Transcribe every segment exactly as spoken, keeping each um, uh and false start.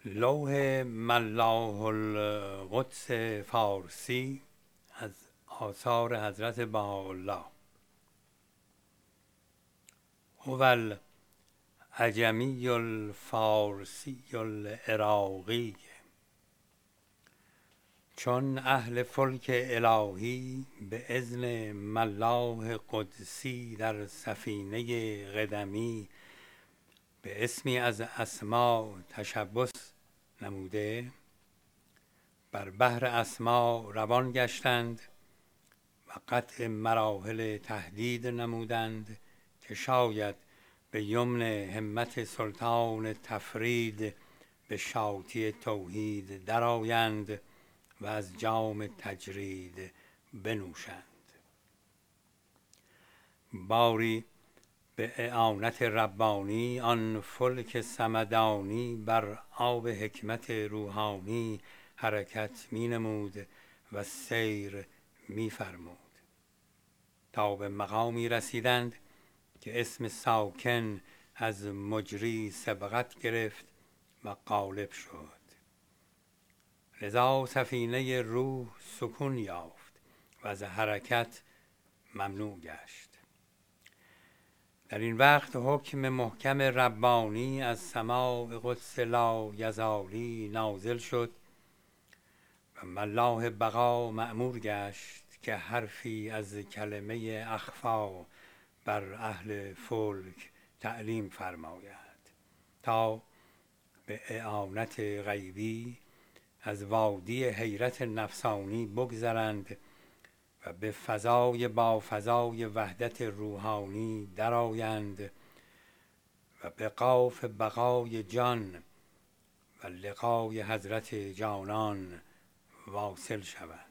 لوح ملاح القدس فارسی از آثار حضرت بهاءالله. هو العجمی الفارسی العراقی، چون اهل فلک الهی به اذن ملاح قدسی در سفینه قدمی به اسمی از اسما تشبث نموده، بر بحر اسما روان گشتند و قطع مراحل تهدید نمودند که شاید به یمن همت سلطان تفرید به شاطی توحید درآیند و از جام تجرید بنوشند. باری به اعانت ربانی آن فلک صمدانی بر آب حکمت روحانی حرکت می نمود و سیر می فرمود تا به مقامی رسیدند که اسم ساکن از مجری سبقت گرفت و غالب شد. لذا سفینه روح سکون یافت و از حرکت ممنوع گشت. در این وقت حکم محکم ربانی از سماع قدس لایزالی نازل شد و ملاح بقا مأمور گشت که حرفی از کلمه اخفا بر اهل فلک تعلیم فرماید تا به اعانت غیبی از وادی حیرت نفسانی بگذرند و به فضای با فضای وحدت روحانی درآیند و به قاف بقای جان و لقای حضرت جانان واصل شوند.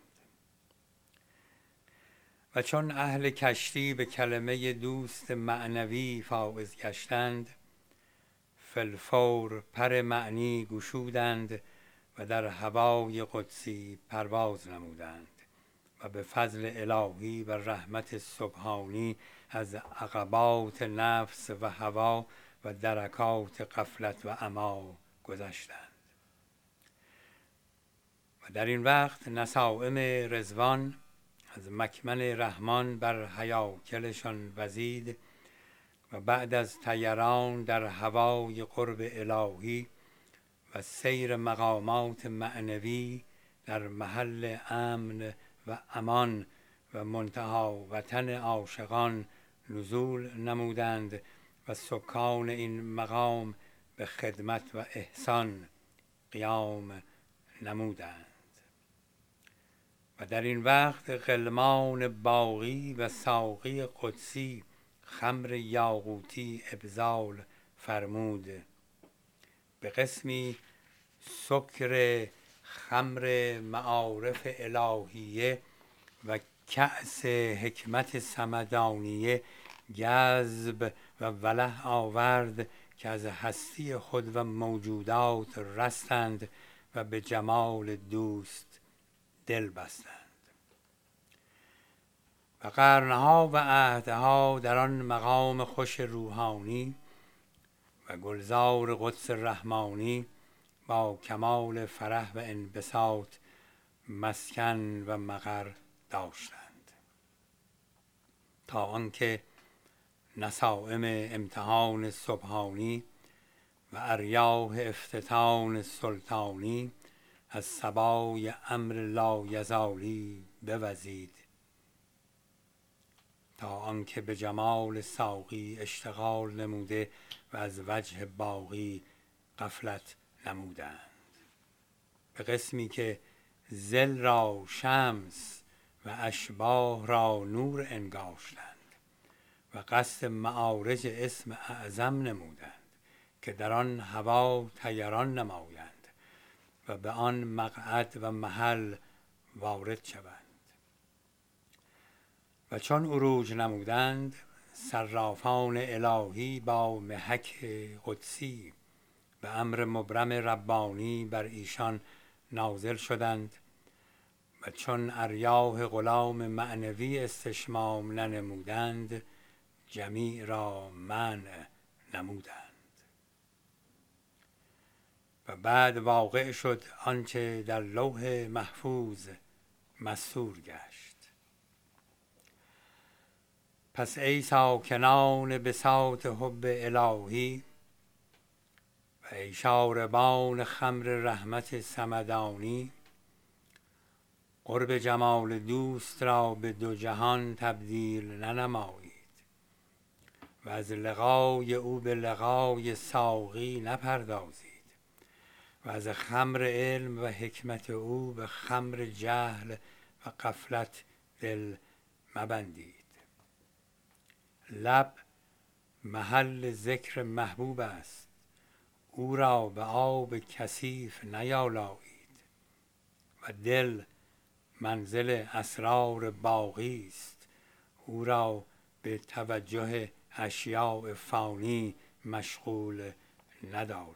و چون اهل کشتی به کلمه دوست معنوی فائز گشتند، فی الفور پر معنی گشودند و در هوای قدسی پرواز نمودند و به فضل الهی و رحمت سبحانی از عقبات نفس و هوا و درکات غفلت و عمی گذشتند. و در این وقت نسائم رضوان از مکمن رحمان بر هیاکلشان وزید و بعد از طیران در هوای قرب الهی و سیر مقامات معنوی در محل امن و امان و منتهی وطن عاشقان نزول نمودند و سکان این مقام به خدمت و احسان قیام نمودند. و در این وقت غلمان باقی و ساقی قدسی خمر یاقوتی ابذال فرمود. به قسمی سکر خمر معارف الهیه و کأس حکمت صمدانیه جذب و وله آورد که از هستی خود و موجودات رستند و به جمال دوست دل بستند. و قرنها و عهدها در آن مقام خوش روحانی و گلزار قدس رحمانی با کمال فرح و انبساط مسکن و مقر داشتند، تا آنکه نسائم امتحان سبحانی و اریاح افتتان سلطانی از صبای امر لایزالی بوزید، تا آنکه به جمال ساقی اشتغال نموده و از وجه باقی غفلت نمودند. به قسمی که ظل را شمس و اشباح را نور انگاشتند و قصد معارج اسم اعظم نمودند که در آن هوا طیران نمایند و به آن مقعد و محل وارد شوند. و چون عروج نمودند، صرافان الهی با محک قدسی به امر مبرم ربانی بر ایشان نازل شدند و چون اریاح غلام معنوی استشمام ننمودند، جمیع را منع نمودند. و بعد واقع شد آنچه در لوح محفوظ مسطور گشت. پس ای ساکنان بساط حب الهی و ای شاربان خمر رحمت صمدانی، قرب جمال دوست را به دو جهان تبدیل ننمایید و از لقای او به لقای ساقی نپردازید و از خمر علم و حکمت او به خمر جهل و غفلت دل مبندید. لب محل ذکر محبوب است، او را به آب کثیف نیالایید و دل منزل اسرار باقی است، او را به توجه اشیاء فانی مشغول ندارید.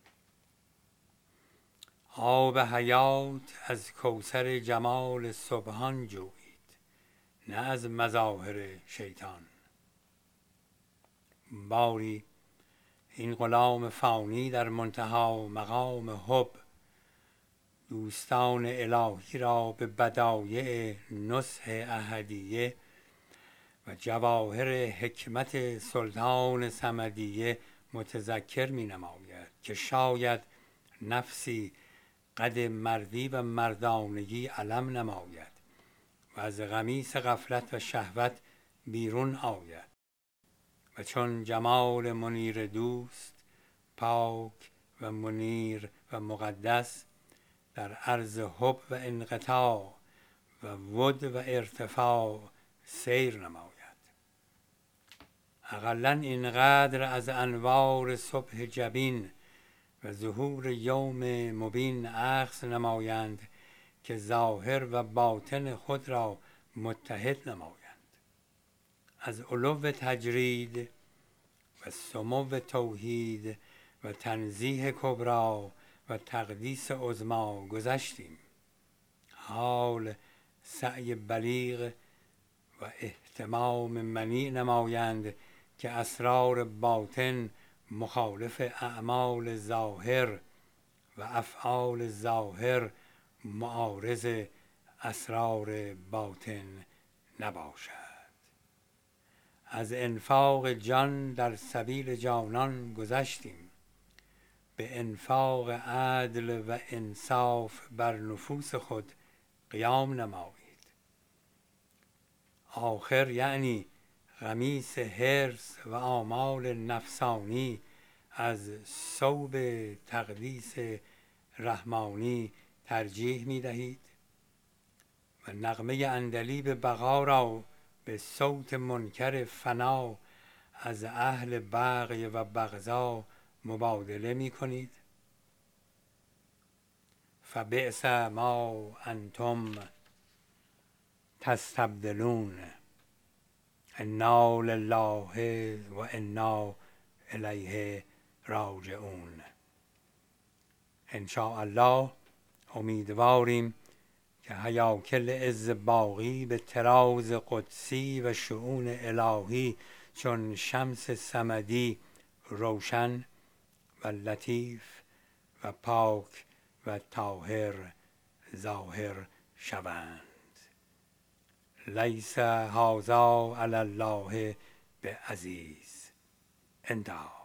آب حیات از کوثر جمال سبحان جویید، نه از مظاهر شیطان. باری این غلام فانی در منتهی مقام حب دوستان الهی را به بدایع نصح احدیه و جواهر حکمت سلطان صمدیه متذکر می نماید که شاید نفسی قد مردی و مردانگی علم نماید و از قمیص غفلت و شهوت بیرون آید و چون جمال منیر دوست پاک و منیر و مقدس در عرض حب و انقطاع و ود و ارتفاع سیر نماید. اقلاً اینقدر از انوار صبح جبین و ظهور یوم مبین اخذ نمایند که ظاهر و باطن خود را متحد نمایند. از علو تجرید و سمو توحید و تنزیه کبری و تقدیس عظمی گذشتیم. حال سعی بلیغ و اهتمام منیع نمایند که اسرار باطن مخالف اعمال ظاهر و افعال ظاهر معارض اسرار باطن نباشد. از انفاق جان در سبیل جانان گذشتیم، به انفاق عدل و انصاف بر نفوس خود قیام نمایید. آخر یعنی قمیص حرص و آمال نفسانی از ثوب تقدیس رحمانی ترجیح می دهید و نغمه عندلیب بقا را به صوت منکر فنا از اهل بغی و بغضا مبادله می کنید. فبئس ما انتم تستبدلون، انا لله و انا الیه راجعون. ان شاء الله امیدواریم که هیاکل عز باقی به طراز قدسی و شؤون الهی چون شمس صمدی روشن و لطیف و پاک و طاهر ظاهر شوند. لیس هذا علی الله بعزیز. انتهى.